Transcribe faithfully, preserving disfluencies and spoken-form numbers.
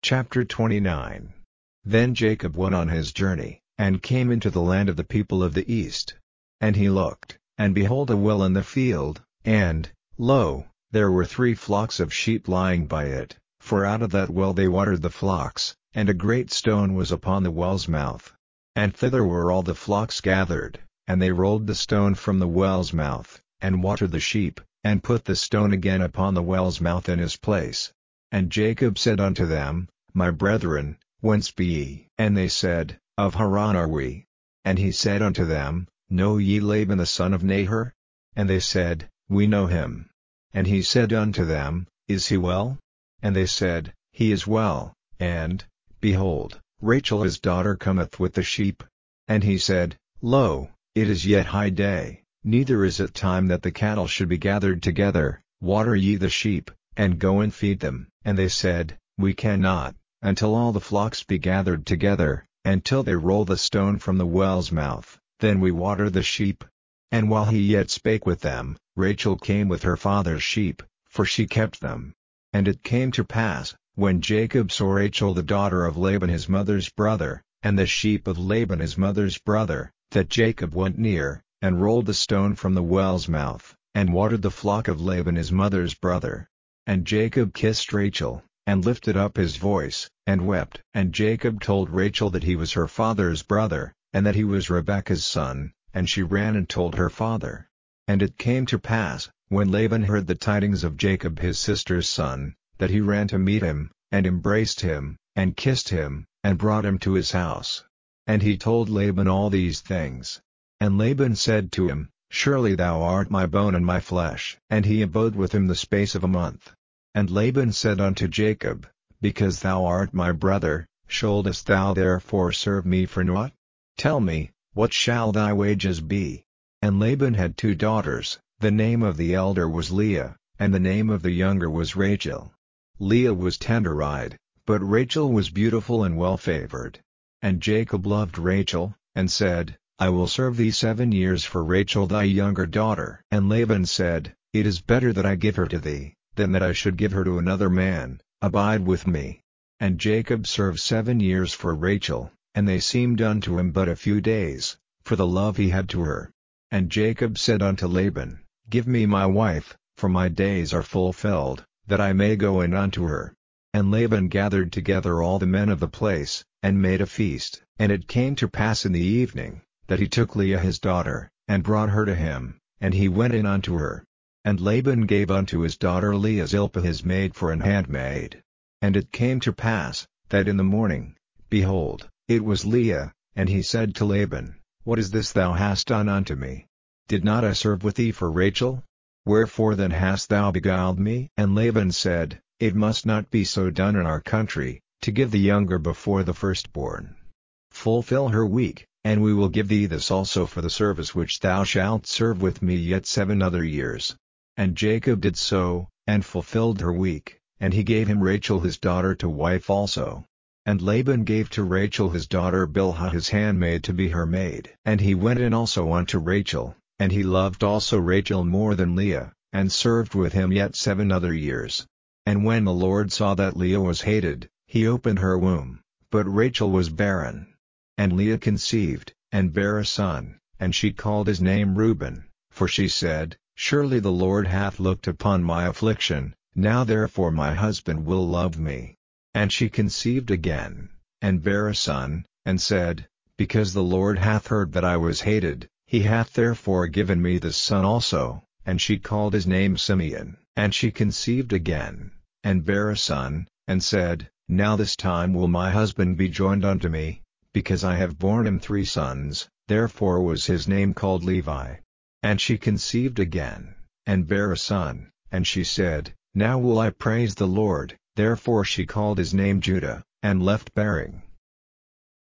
Chapter twenty-nine. Then Jacob went on his journey, and came into the land of the people of the east. And he looked, and behold a well in the field, and, lo, there were three flocks of sheep lying by it, for out of that well they watered the flocks, and a great stone was upon the well's mouth. And thither were all the flocks gathered, and they rolled the stone from the well's mouth, and watered the sheep, and put the stone again upon the well's mouth in his place. And Jacob said unto them, My brethren, whence be ye? And they said, Of Haran are we. And he said unto them, Know ye Laban the son of Nahor? And they said, We know him. And he said unto them, Is he well? And they said, He is well, and, behold, Rachel his daughter cometh with the sheep. And he said, Lo, it is yet high day, neither is it time that the cattle should be gathered together, water ye the sheep, and go and feed them. And they said, We cannot, until all the flocks be gathered together, until they roll the stone from the well's mouth, then we water the sheep. And while he yet spake with them, Rachel came with her father's sheep, for she kept them. And it came to pass, when Jacob saw Rachel the daughter of Laban his mother's brother, and the sheep of Laban his mother's brother, that Jacob went near, and rolled the stone from the well's mouth, and watered the flock of Laban his mother's brother. And Jacob kissed Rachel, and lifted up his voice, and wept. And Jacob told Rachel that he was her father's brother, and that he was Rebekah's son, and she ran and told her father. And it came to pass, when Laban heard the tidings of Jacob his sister's son, that he ran to meet him, and embraced him, and kissed him, and brought him to his house. And he told Laban all these things. And Laban said to him, Surely thou art my bone and my flesh. And he abode with him the space of a month. And Laban said unto Jacob, Because thou art my brother, shouldest thou therefore serve me for naught? Tell me, what shall thy wages be? And Laban had two daughters, the name of the elder was Leah, and the name of the younger was Rachel. Leah was tender-eyed, but Rachel was beautiful and well-favored. And Jacob loved Rachel, and said, I will serve thee seven years for Rachel thy younger daughter. And Laban said, It is better that I give her to thee, than that I should give her to another man, abide with me. And Jacob served seven years for Rachel, and they seemed unto him but a few days, for the love he had to her. And Jacob said unto Laban, Give me my wife, for my days are fulfilled, that I may go in unto her. And Laban gathered together all the men of the place, and made a feast. And it came to pass in the evening, that he took Leah his daughter, and brought her to him, and he went in unto her. And Laban gave unto his daughter Leah Zilpah his maid for an handmaid. And it came to pass, that in the morning, behold, it was Leah, and he said to Laban, What is this thou hast done unto me? Did not I serve with thee for Rachel? Wherefore then hast thou beguiled me? And Laban said, It must not be so done in our country, to give the younger before the firstborn. Fulfill her week, and we will give thee this also for the service which thou shalt serve with me yet seven other years. And Jacob did so, and fulfilled her week, and he gave him Rachel his daughter to wife also. And Laban gave to Rachel his daughter Bilhah his handmaid to be her maid. And he went in also unto Rachel, and he loved also Rachel more than Leah, and served with him yet seven other years. And when the Lord saw that Leah was hated, he opened her womb, but Rachel was barren. And Leah conceived, and bare a son, and she called his name Reuben, for she said, Surely the Lord hath looked upon my affliction, now therefore my husband will love me. And she conceived again, and bare a son, and said, Because the Lord hath heard that I was hated, he hath therefore given me this son also. And she called his name Simeon. And she conceived again, and bare a son, and said, Now this time will my husband be joined unto me, because I have borne him three sons, therefore was his name called Levi. And she conceived again, and bare a son, and she said, Now will I praise the Lord, therefore she called his name Judah, and left bearing.